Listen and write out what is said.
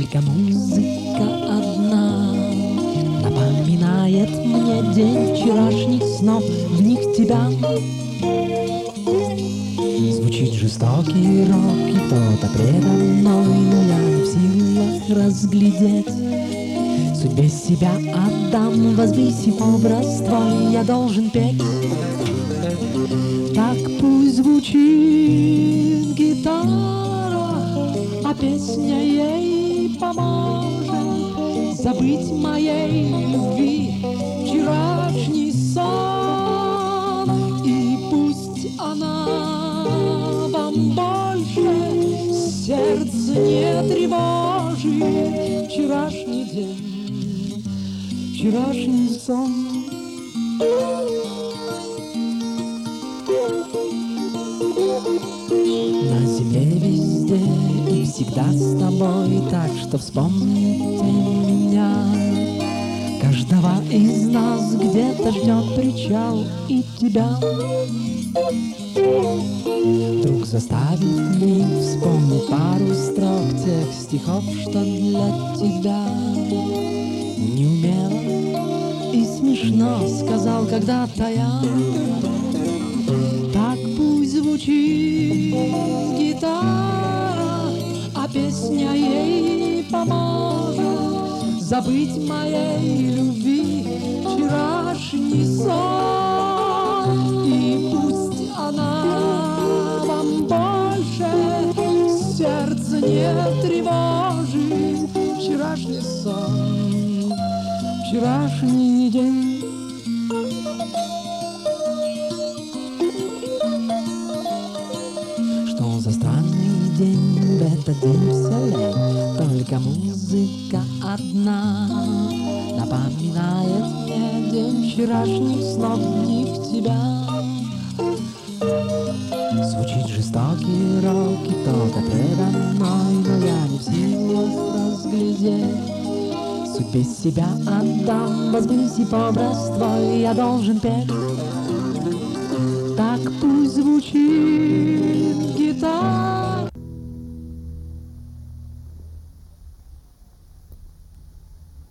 Только музыка одна напоминает мне день вчерашних снов, в них тебя. Звучит жестокий рок, и кто-то предо мной, но я не в силах разглядеть. Судьбе себя отдам, возвысив образ твой, я должен петь. Так пусть звучит гитара, а песня ей поможет забыть моей любви вчерашний сон. И пусть она вам больше сердце не тревожит вчерашний день, вчерашний сон. На земле везде и всегда с тобой, так что вспомните меня. Каждого из нас где-то ждет причал и тебя. Вдруг заставит миг вспомнить пару строк тех стихов, что для тебя неумело и смешно сказал когда-то я. Так пусть звучит гитара, а песня ей поможет забыть моей любви вчерашний сон. И пусть она вам больше сердце не тревожит вчерашний сон, вчерашний день. Что за странный день в этот день вселенной, только музыка одна напоминает мне день вчерашних снов, в них тебя. Звучит жестокий рок, и кто-то предо мной, но я не в силах разглядеть. Судьбе себя отдам, возвысив образ твой, я должен петь. Так пусть звучит гитара,